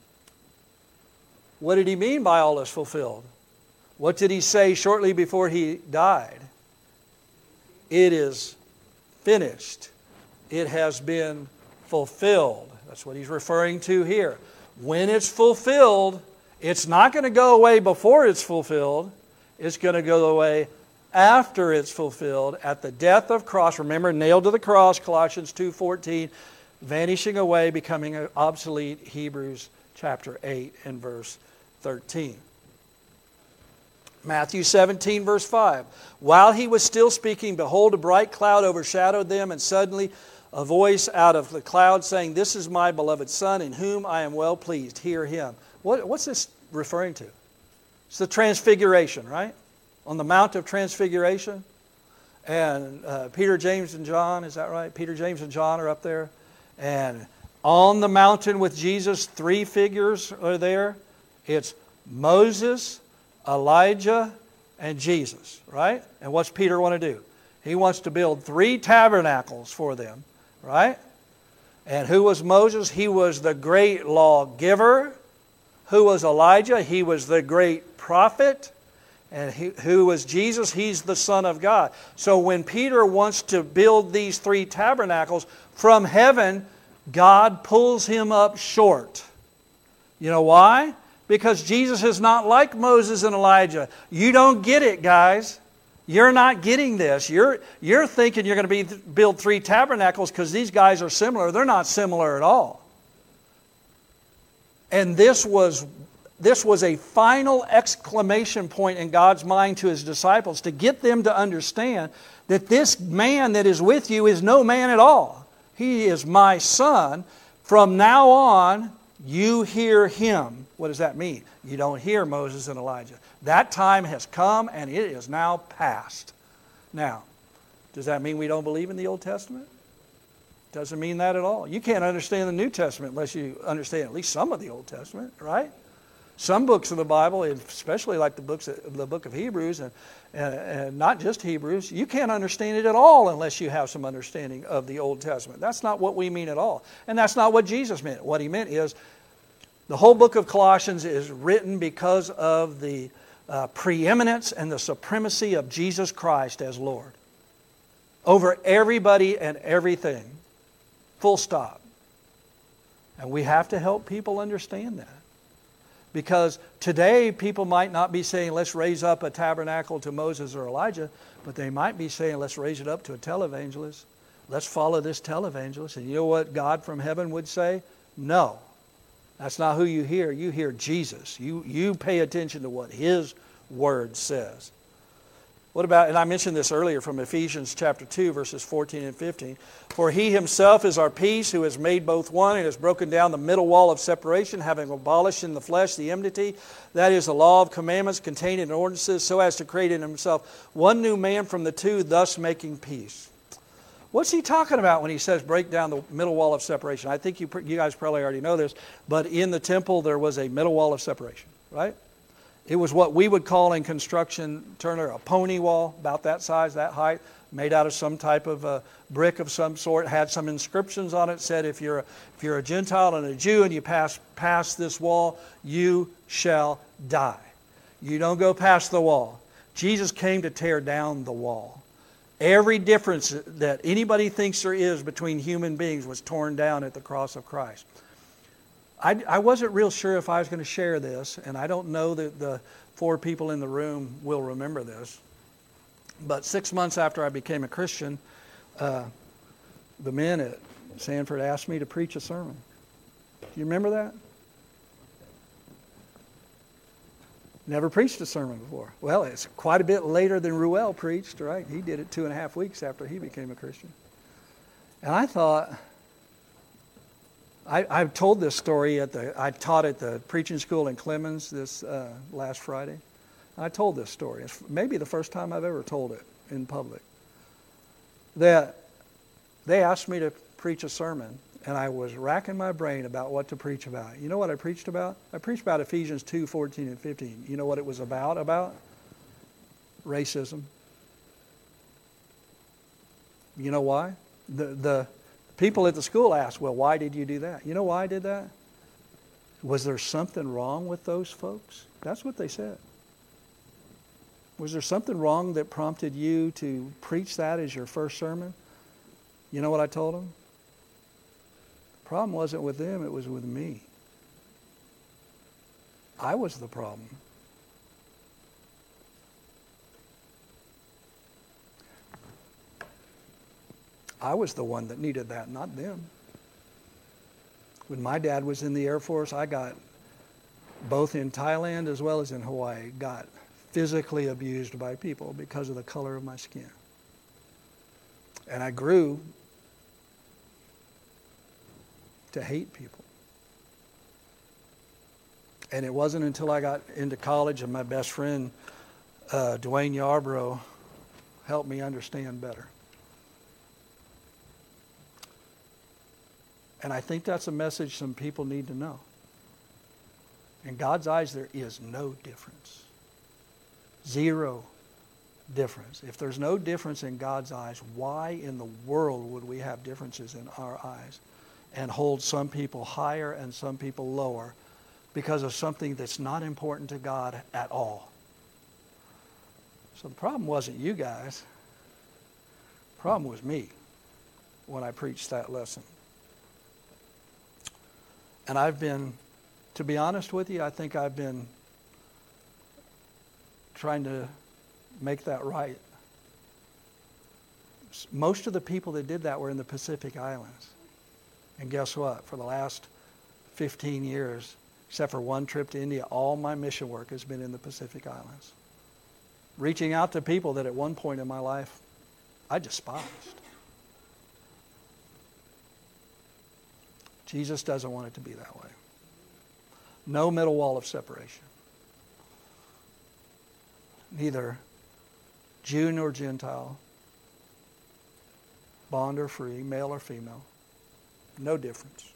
what did he mean by all is fulfilled? What did he say shortly before he died? It is finished. It has been fulfilled. That's what he's referring to here. When it's fulfilled, it's not going to go away before it's fulfilled. It's going to go away after it's fulfilled at the death of Christ. Remember, nailed to the cross, Colossians 2:14, vanishing away, becoming obsolete, Hebrews chapter 8 and verse 13. Matthew 17, verse 5. While he was still speaking, behold, a bright cloud overshadowed them, and suddenly a voice out of the cloud saying, This is my beloved Son, in whom I am well pleased. Hear him. What's this referring to? It's the transfiguration, right? On the Mount of Transfiguration. And Peter, James, and John, is that right? Peter, James, and John are up there. And on the mountain with Jesus, 3 figures are there. It's Moses, Elijah, and Jesus, right? And what's Peter want to do? He wants to build 3 tabernacles for them, right? And who was Moses? He was the great lawgiver. Who was Elijah? He was the great prophet. And who was Jesus? He's the Son of God. So when Peter wants to build these 3 tabernacles from heaven, God pulls him up short. You know why? Because Jesus is not like Moses and Elijah. You don't get it, guys. You're not getting this. You're thinking you're going to build 3 tabernacles because these guys are similar. They're not similar at all. And this was a final exclamation point in God's mind to His disciples to get them to understand that this man that is with you is no man at all. He is my Son. From now on, you hear Him. What does that mean? You don't hear Moses and Elijah. That time has come and it is now past. Now, does that mean we don't believe in the Old Testament? Doesn't mean that at all. You can't understand the New Testament unless you understand at least some of the Old Testament, right? Some books of the Bible, especially like the book of Hebrews, and not just Hebrews, you can't understand it at all unless you have some understanding of the Old Testament. That's not what we mean at all. And that's not what Jesus meant. What He meant is the whole book of Colossians is written because of the preeminence and the supremacy of Jesus Christ as Lord over everybody and everything. Full stop. And we have to help people understand that. Because today people might not be saying, let's raise up a tabernacle to Moses or Elijah, but they might be saying, let's raise it up to a televangelist. Let's follow this televangelist. And you know what God from heaven would say? No. That's not who you hear. You hear Jesus. You pay attention to what His Word says. What about, and I mentioned this earlier from Ephesians chapter 2, verses 14 and 15. For He Himself is our peace, who has made both one and has broken down the middle wall of separation, having abolished in the flesh the enmity, that is the law of commandments contained in ordinances, so as to create in Himself one new man from the two, thus making peace. What's He talking about when He says break down the middle wall of separation? I think you guys probably already know this, but in the temple there was a middle wall of separation, right? It was what we would call in construction, Turner, a pony wall, about that size, that height, made out of some type of brick of some sort, had some inscriptions on it, said if you're a Gentile and a Jew and you pass this wall, you shall die. You don't go past the wall. Jesus came to tear down the wall. Every difference that anybody thinks there is between human beings was torn down at the cross of Christ. I wasn't real sure if I was going to share this, and I don't know that the 4 people in the room will remember this. But 6 months after I became a Christian, the men at Sanford asked me to preach a sermon. Do you remember that? Never preached a sermon before. Well, it's quite a bit later than Ruel preached, right? He did it 2.5 weeks after he became a Christian. And I thought, I've told this story I taught at the preaching school in Clemens this last Friday. I told this story. It's maybe the first time I've ever told it in public. That they asked me to preach a sermon, and I was racking my brain about what to preach about. You know what I preached about? I preached about Ephesians 2, 14 and 15. You know what it was about? racism. You know why? The people at the school asked, well, why did you do that? You know why I did that? Was there something wrong with those folks? That's what they said. Was there something wrong that prompted you to preach that as your first sermon? You know what I told them? The problem wasn't with them, it was with me. I was the problem. I was the one that needed that, not them. When my dad was in the Air Force, I got, both in Thailand as well as in Hawaii, got physically abused by people because of the color of my skin. And I grew to hate people. And it wasn't until I got into college and my best friend, Dwayne Yarbrough, helped me understand better. And I think that's a message some people need to know. In God's eyes, there is no difference. Zero difference. If there's no difference in God's eyes, why in the world would we have differences in our eyes and hold some people higher and some people lower because of something that's not important to God at all? So the problem wasn't you guys. The problem was me when I preached that lesson. And I've been, to be honest with you, I think I've been trying to make that right. Most of the people that did that were in the Pacific Islands. And guess what? For the last 15 years, except for one trip to India, all my mission work has been in the Pacific Islands. Reaching out to people that at one point in my life I despised. Jesus doesn't want it to be that way. No middle wall of separation. Neither Jew nor Gentile, bond or free, male or female. No difference.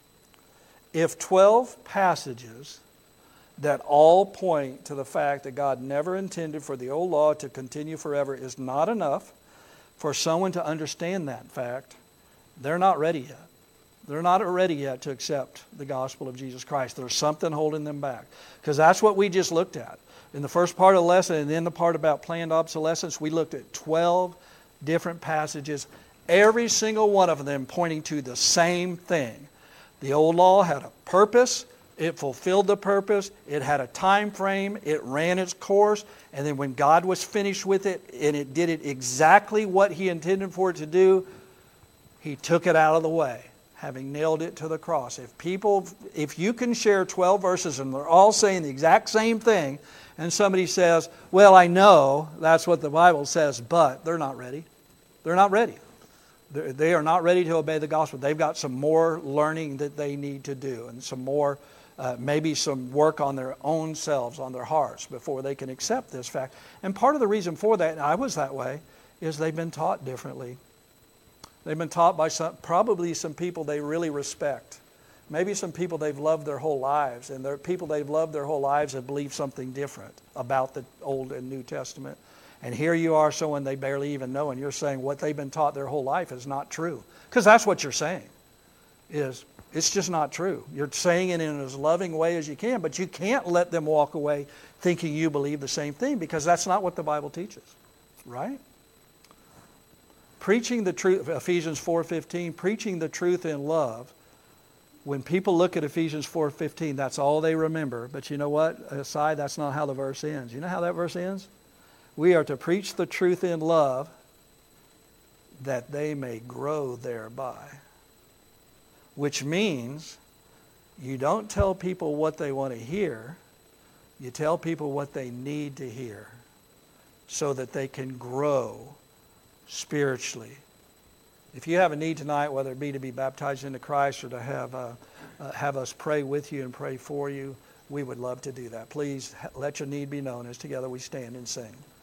If 12 passages that all point to the fact that God never intended for the old law to continue forever is not enough for someone to understand that fact, they're not ready yet. They're not ready yet to accept the gospel of Jesus Christ. There's something holding them back. Because that's what we just looked at. In the first part of the lesson and then the part about planned obsolescence, we looked at 12 different passages, every single one of them pointing to the same thing. The old law had a purpose. It fulfilled the purpose. It had a time frame. It ran its course. And then when God was finished with it and it did it exactly what He intended for it to do, He took it out of the way, having nailed it to the cross. If you can share 12 verses and they're all saying the exact same thing, and somebody says, well, I know that's what the Bible says, but they're not ready. They're not ready. They are not ready to obey the gospel. They've got some more learning that they need to do and some more, maybe some work on their own selves, on their hearts, before they can accept this fact. And part of the reason for that, and I was that way, is they've been taught differently. They've been taught by probably some people they really respect. Maybe some people they've loved their whole lives, and the people they've loved their whole lives have believed something different about the Old and New Testament. And here you are, someone they barely even know, and you're saying what they've been taught their whole life is not true. Because that's what you're saying, is it's just not true. You're saying it in as loving way as you can, but you can't let them walk away thinking you believe the same thing, because that's not what the Bible teaches, right? Preaching the truth, Ephesians 4:15, preaching the truth in love. When people look at Ephesians 4:15, that's all they remember. But you know what? Aside, that's not how the verse ends. You know how that verse ends? We are to preach the truth in love that they may grow thereby. Which means you don't tell people what they want to hear. You tell people what they need to hear so that they can grow spiritually. If you have a need tonight, whether it be to be baptized into Christ or to have us pray with you and pray for you, we would love to do that. Please let your need be known as together we stand and sing.